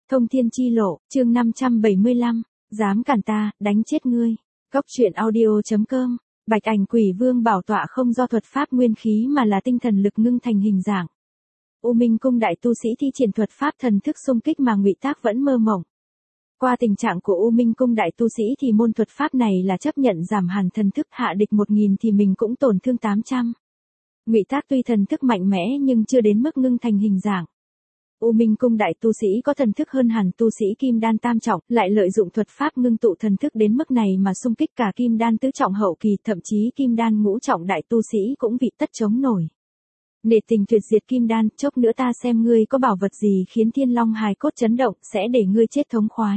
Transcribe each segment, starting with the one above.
Thông thiên chi lộ, chương 575, dám cản ta, đánh chết ngươi. Cốc truyện audio.com, Bạch Ảnh Quỷ Vương bảo tọa không do thuật pháp nguyên khí mà là tinh thần lực ngưng thành hình dạng. U Minh cung đại tu sĩ thi triển thuật pháp thần thức xung kích mà Ngụy Tác vẫn mơ mộng. Qua tình trạng của U Minh cung đại tu sĩ thì môn thuật pháp này là chấp nhận giảm hẳn thần thức, hạ địch 1000 thì mình cũng tổn thương 800. Ngụy Tác tuy thần thức mạnh mẽ nhưng chưa đến mức ngưng thành hình dạng. U Minh cung đại tu sĩ có thần thức hơn hẳn tu sĩ kim đan tam trọng, lại lợi dụng thuật pháp ngưng tụ thần thức đến mức này mà xung kích cả kim đan tứ trọng hậu kỳ, thậm chí kim đan ngũ trọng đại tu sĩ cũng vị tất chống nổi. Nể tình tuyệt diệt kim đan, chốc nữa ta xem ngươi có bảo vật gì khiến thiên long hài cốt chấn động, sẽ để ngươi chết thống khoái.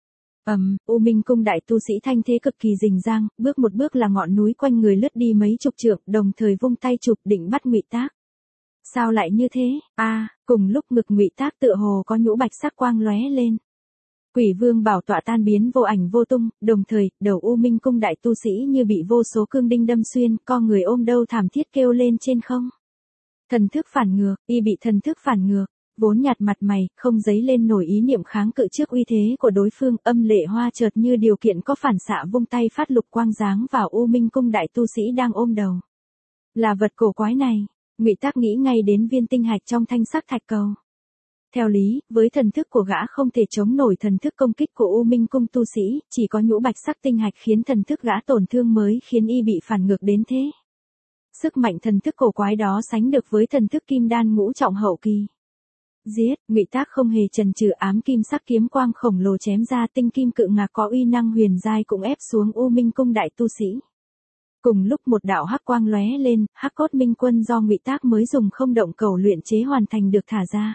U Minh cung đại tu sĩ thanh thế cực kỳ rình rang, bước một bước là ngọn núi quanh người lướt đi mấy chục trượng, đồng thời vung tay chụp định bắt Ngụy Tác. Sao lại như thế? Cùng lúc ngực Ngụy Tác tựa hồ có nhũ bạch sắc quang lóe lên. Quỷ Vương bảo tọa tan biến vô ảnh vô tung, đồng thời, đầu U Minh cung đại tu sĩ như bị vô số cương đinh đâm xuyên, co người ôm đầu thảm thiết kêu lên trên không. Thần thức phản ngược, y bị thần thức phản ngược, vốn nhạt mặt mày, không dấy lên nổi ý niệm kháng cự trước uy thế của đối phương, Âm Lệ Hoa chợt như điều kiện có phản xạ vung tay phát lục quang giáng vào U Minh cung đại tu sĩ đang ôm đầu. Là vật cổ quái này. Ngụy Tác nghĩ ngay đến viên tinh hạch trong thanh sắc thạch cầu. Theo lý, với thần thức của gã không thể chống nổi thần thức công kích của U Minh cung tu sĩ, chỉ có nhũ bạch sắc tinh hạch khiến thần thức gã tổn thương mới khiến y bị phản ngược đến thế. Sức mạnh thần thức cổ quái đó sánh được với thần thức kim đan ngũ trọng hậu kỳ. Giết, Ngụy Tác không hề chần chừ, ám kim sắc kiếm quang khổng lồ chém ra, tinh kim cự ngạc có uy năng huyền giai cũng ép xuống U Minh cung đại tu sĩ. Cùng lúc một đạo hắc quang lóe lên, hắc cốt minh quân do Ngụy Tác mới dùng không động cầu luyện chế hoàn thành được thả ra.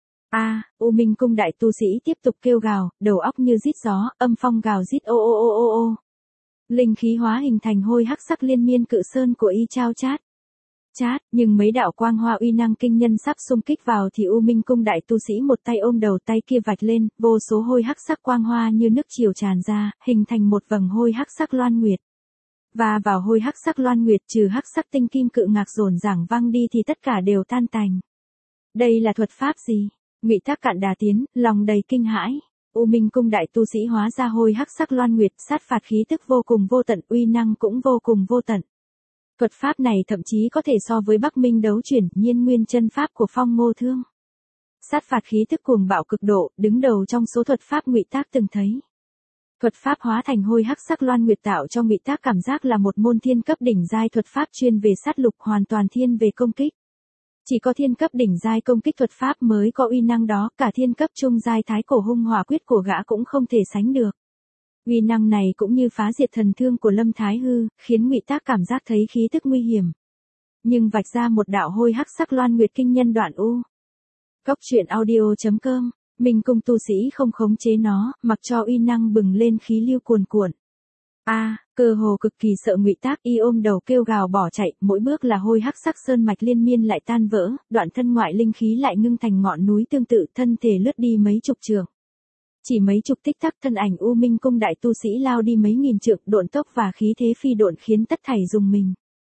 U Minh cung đại tu sĩ tiếp tục kêu gào, đầu óc như rít gió, âm phong gào rít ô ô ô ô ô. Linh khí hóa hình thành hôi hắc sắc liên miên cự sơn của y chao chát. Nhưng mấy đạo quang hoa uy năng kinh nhân sắp xung kích vào thì U Minh cung đại tu sĩ một tay ôm đầu, tay kia vạch lên, vô số hôi hắc sắc quang hoa như nước triều tràn ra, hình thành một vầng hôi hắc sắc loan nguyệt. Và vào hôi hắc sắc loan nguyệt trừ hắc sắc tinh kim cự ngạc rồn rảng văng đi thì tất cả đều tan tành. Đây là thuật pháp gì? Ngụy Tác cạn đà tiến, lòng đầy kinh hãi. U Minh cung đại tu sĩ hóa ra hôi hắc sắc loan nguyệt, sát phạt khí tức vô cùng vô tận, uy năng cũng vô cùng vô tận. Thuật pháp này thậm chí có thể so với Bắc Minh đấu chuyển, nhiên nguyên chân pháp của Phong Ngô Thương. Sát phạt khí tức cuồng bạo cực độ, đứng đầu trong số thuật pháp Ngụy Tác từng thấy. Thuật pháp hóa thành hôi hắc sắc loan nguyệt tạo cho Ngụy Tác cảm giác là một môn thiên cấp đỉnh giai thuật pháp chuyên về sát lục, hoàn toàn thiên về công kích. Chỉ có thiên cấp đỉnh giai công kích thuật pháp mới có uy năng đó, cả thiên cấp trung giai thái cổ hung hỏa quyết của gã cũng không thể sánh được. Uy năng này cũng như phá diệt thần thương của Lâm Thái Hư, khiến Ngụy Tác cảm giác thấy khí tức nguy hiểm. Nhưng vạch ra một đạo hôi hắc sắc loan nguyệt kinh nhân đoạn u. Cốc truyện audio.com, Minh cung tu sĩ không khống chế nó, mặc cho uy năng bừng lên khí lưu cuồn cuộn. Cơ hồ cực kỳ sợ Ngụy Tác, y ôm đầu kêu gào bỏ chạy, mỗi bước là hôi hắc sắc sơn mạch liên miên lại tan vỡ, đoạn thân ngoại linh khí lại ngưng thành ngọn núi tương tự, thân thể lướt đi mấy chục trượng. Chỉ mấy chục tích tắc thân ảnh U Minh cung đại tu sĩ lao đi mấy nghìn trượng, độn tốc và khí thế phi độn khiến tất thảy rùng mình.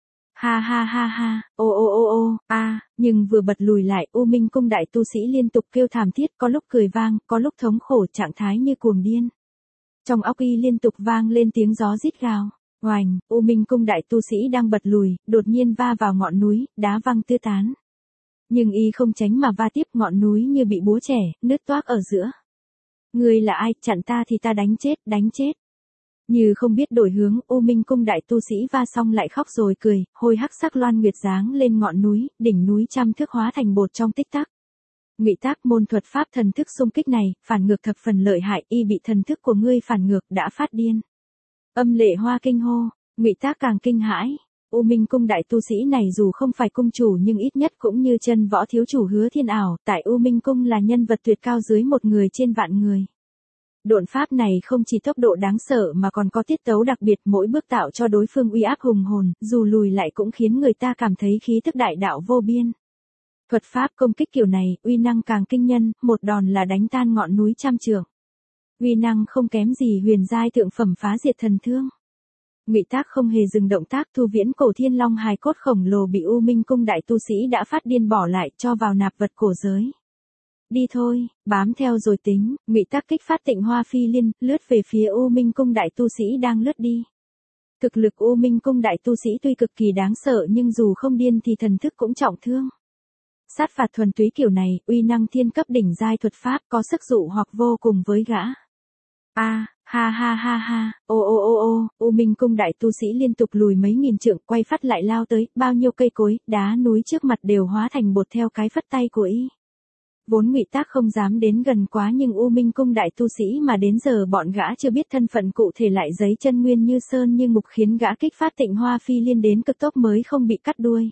Ha, ô, nhưng vừa bật lùi lại, U Minh cung đại tu sĩ liên tục kêu thảm thiết, có lúc cười vang, có lúc thống khổ, trạng thái như cuồng điên. Trong óc y liên tục vang lên tiếng gió rít gào. Oành, U Minh cung đại tu sĩ đang bật lùi, đột nhiên va vào ngọn núi, đá văng tứ tán. Nhưng y không tránh mà va tiếp, ngọn núi như bị búa chẻ, nứt toác ở giữa. Ngươi là ai, chặn ta thì ta đánh chết. Như không biết đổi hướng, U Minh cung đại tu sĩ va xong lại khóc rồi cười, hôi hắc sắc loan nguyệt giáng lên ngọn núi, đỉnh núi trăm thước hóa thành bột trong tích tắc. Ngụy Tác, môn thuật pháp thần thức xung kích này, phản ngược thập phần lợi hại, y bị thần thức của ngươi phản ngược, đã phát điên. Âm Lệ Hoa kinh hô, Ngụy Tác càng kinh hãi. U Minh cung đại tu sĩ này dù không phải cung chủ nhưng ít nhất cũng như chân võ thiếu chủ Hứa Thiên Ảo, tại U Minh cung là nhân vật tuyệt cao dưới một người trên vạn người. Độn pháp này không chỉ tốc độ đáng sợ mà còn có tiết tấu đặc biệt, mỗi bước tạo cho đối phương uy áp hùng hồn, dù lùi lại cũng khiến người ta cảm thấy khí tức đại đạo vô biên. Thuật pháp công kích kiểu này, uy năng càng kinh nhân, một đòn là đánh tan ngọn núi trăm trượng. Uy năng không kém gì huyền giai thượng phẩm phá diệt thần thương. Ngụy Tác không hề dừng động tác, thu viễn cổ thiên long hài cốt khổng lồ bị U Minh cung đại tu sĩ đã phát điên bỏ lại, cho vào nạp vật cổ giới. đi thôi, bám theo rồi tính, Ngụy Tắc kích phát Tịnh Hoa Phi Liên, lướt về phía U Minh Cung đại tu sĩ đang lướt đi. Thực lực U Minh Cung đại tu sĩ tuy cực kỳ đáng sợ nhưng dù không điên thì thần thức cũng trọng thương. Sát phạt thuần túy kiểu này, uy năng thiên cấp đỉnh giai thuật pháp có sức dụ hoặc vô cùng với gã. Ha ha ha ha, U Minh Cung đại tu sĩ liên tục lùi mấy nghìn trượng quay phát lại lao tới, bao nhiêu cây cối, đá núi trước mặt đều hóa thành bột theo cái phất tay của y. Vốn Ngụy Tác không dám đến gần quá nhưng U Minh Cung đại tu sĩ mà đến giờ bọn gã chưa biết thân phận cụ thể lại giấy chân nguyên như sơn như ngục khiến gã kích phát Tịnh Hoa Phi Liên đến cực tốc mới không bị cắt đuôi.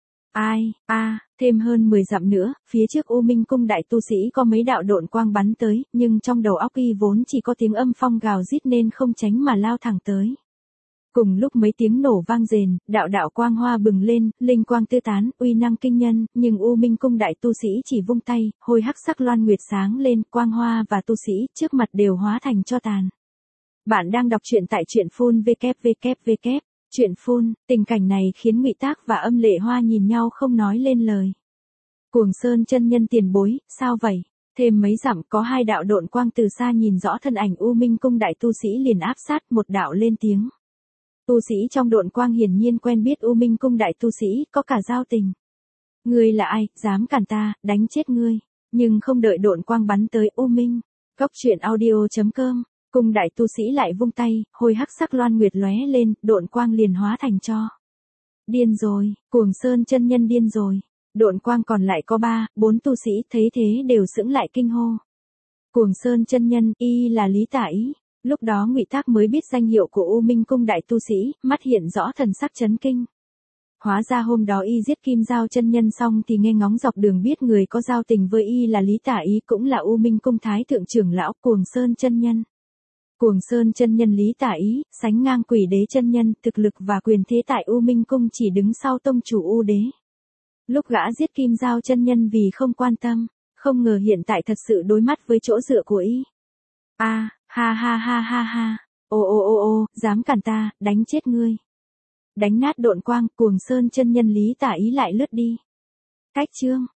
Thêm hơn 10 dặm nữa, phía trước U Minh Cung đại tu sĩ có mấy đạo độn quang bắn tới, nhưng trong đầu óc y vốn chỉ có tiếng âm phong gào rít nên không tránh mà lao thẳng tới. Cùng lúc mấy tiếng nổ vang rền, đạo đạo quang hoa bừng lên, linh quang tứ tán, uy năng kinh nhân, nhưng U Minh Cung đại tu sĩ chỉ vung tay, hồi hắc sắc loan nguyệt sáng lên, quang hoa và tu sĩ trước mặt đều hóa thành tro tàn. Bạn đang đọc truyện tại truyện phun www. Chuyện phun, tình cảnh này khiến Ngụy Tác và Âm Lệ Hoa nhìn nhau không nói lên lời. Cuồng Sơn chân nhân tiền bối, sao vậy? Thêm mấy dặm có hai đạo độn quang từ xa nhìn rõ thân ảnh U Minh Cung đại tu sĩ liền áp sát, một đạo lên tiếng. Tu sĩ trong độn quang hiển nhiên quen biết U Minh Cung đại tu sĩ, có cả giao tình. Ngươi là ai, dám cản ta, đánh chết ngươi. Nhưng không đợi độn quang bắn tới U Minh. Goctruyện.audio.com Cung đại tu sĩ lại vung tay, hồi hắc sắc loan nguyệt lóe lên, độn quang liền hóa thành tro. Điên rồi, Cuồng Sơn chân nhân điên rồi. Độn quang còn lại có 3, 4 tu sĩ thấy thế đều sững lại kinh hô. Cuồng Sơn chân nhân, y là Lý Tả Ý. Lúc đó Ngụy Tác mới biết danh hiệu của U Minh Cung đại tu sĩ, mắt hiện rõ thần sắc chấn kinh. Hóa ra hôm đó y giết Kim Giao chân nhân xong thì nghe ngóng dọc đường biết người có giao tình với y là Lý Tả Ý cũng là U Minh Cung thái thượng trưởng lão Cuồng Sơn chân nhân. Cuồng Sơn chân nhân Lý Tả Ý, sánh ngang Quỷ Đế chân nhân, thực lực và quyền thế tại U Minh Cung chỉ đứng sau tông chủ U Đế. Lúc gã giết Kim Giao chân nhân vì không quan tâm, không ngờ hiện tại thật sự đối mắt với chỗ dựa của y. Ha ha ha ha ha, dám cản ta, đánh chết ngươi. Đánh nát độn quang, Cuồng Sơn chân nhân Lý Tả Ý lại lướt đi. Cách chương